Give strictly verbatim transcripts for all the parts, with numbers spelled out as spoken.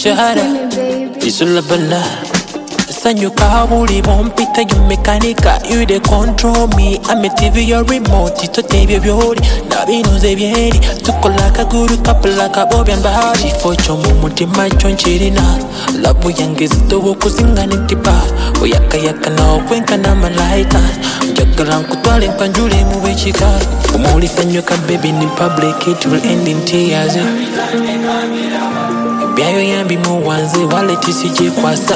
shara isulabala Sanyuka buli bompita you mechanical you dey control me I'm a T V your remote to tebe byori na bino ze byeri tukola kaguru kapala kabobya mbari focho mu mutima chonchirina labu yange zitobo kuzinga nitipa oyaka yaka na okwenka na malaika njagala nkutwale nkanjule mu bechika umuli sanyuka baby ni public it will end in tears byayo yambi mu wanze wale tisije kwasa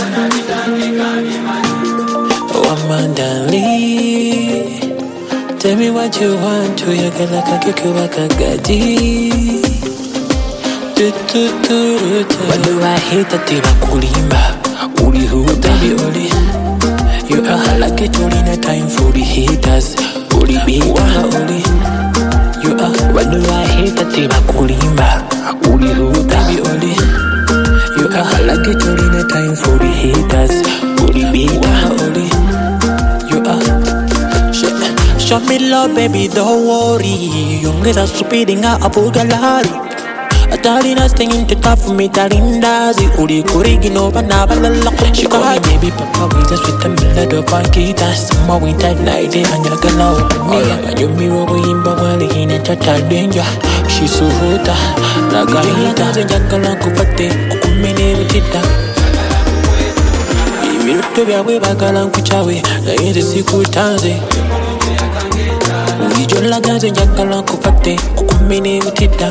Oh Amanda Lee, tell me what you want to you get like a kikuba kagadi. Do do do do. Why do I hate that they are kulimba? Uli who baby uli. You are like it only no time for the haters. Uli be wala uli. You are. Why do I hate that they are kulimba? Uli who baby uli. You are like it only no time for the haters. Uli be wala uli. You are. Show, show me love, baby, don't worry. Yongeza supidinga apugalari. Atalina singing to top for me, talindazi. Uli kurigi no banaba la. She call me baby, papa, we just with the melody of our guitar. Summer winter night, and you're gonna me. And you mirror in Bawali in a total danger. She's so hot, like a hita. And you're gonna go for the kumene with it. To be away bagala nkuchawe na yende siku tanze Ulijola ganze njagala nkufate kukumene utita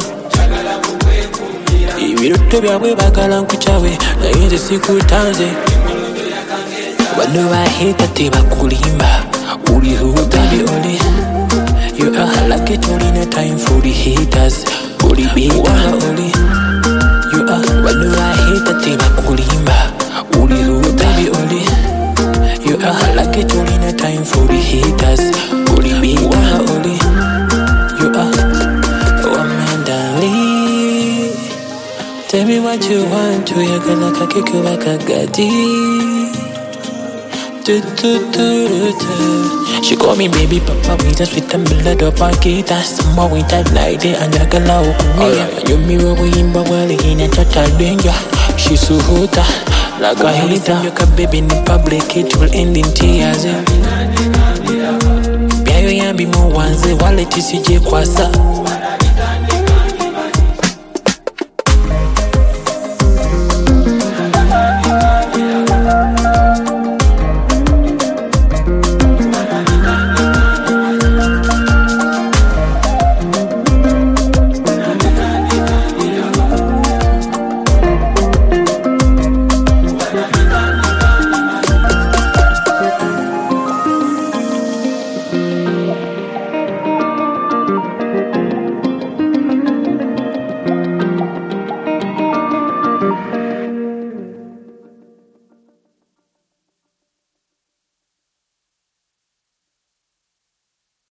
Ibiru to be away bagala nkuchawe na yende siku tanze Wano I hate that they bakulimba Uli who baby uli You are like it only no time for the haters Uli be wala uli You are Wano I hate that they bakulimba Uli who baby uli You are like it only no time for the haters Uli be wala uli You are Oh Amanda Lee Tell me what you want to you gonna kakiku like a gadi Do do do do do She call me baby papa we just with the melody of our guitar Summer winter night and you're gonna open me You mirror we in Bawali in a total danger She's so hot like a hita. You can baby in public, it will end in tears. Byayo yambi mu wanze wale tisije kwasa.